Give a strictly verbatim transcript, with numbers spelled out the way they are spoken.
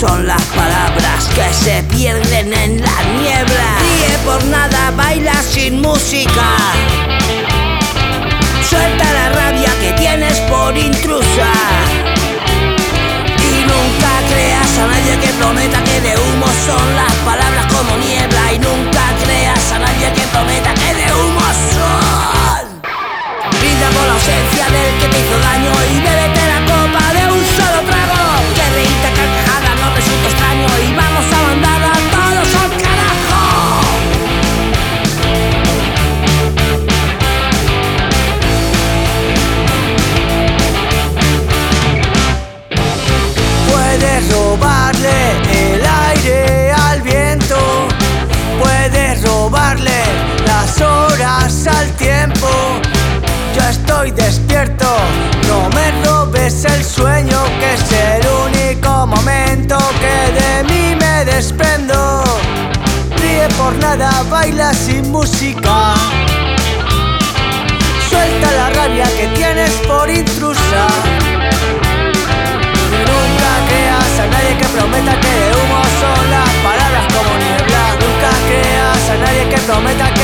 son las palabras que se pierden en la niebla. Ríe por nada, baila sin música. Suelta la rabia que tienes por intrusa. Y nunca creas a nadie que prometa que de humo son las palabras como niebla. Y nunca creas a nadie que prometa que de humo son. Brinda por la ausencia del que te hizo daño y bébete la copa de un solo trago. Que reírte a carcajadas no resulta extraño y vamos a mandar a todos al carajo. Puedes robarle el aire al viento, puedes robarle las horas al tiempo. Yo estoy despierto, no me robes el sueño, que es el único momento que de mí me desprendo. Ríe por nada, baila sin música. Suelta la rabia que tienes por intrusa. Nunca creas a nadie que prometa que de humo son las palabras como niebla. Nunca creas a nadie que prometa que